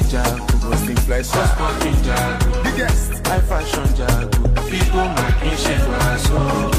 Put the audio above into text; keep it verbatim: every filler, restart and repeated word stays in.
jago, most influencer, fucking jago, biggest, high fashion jago, people making shit for us.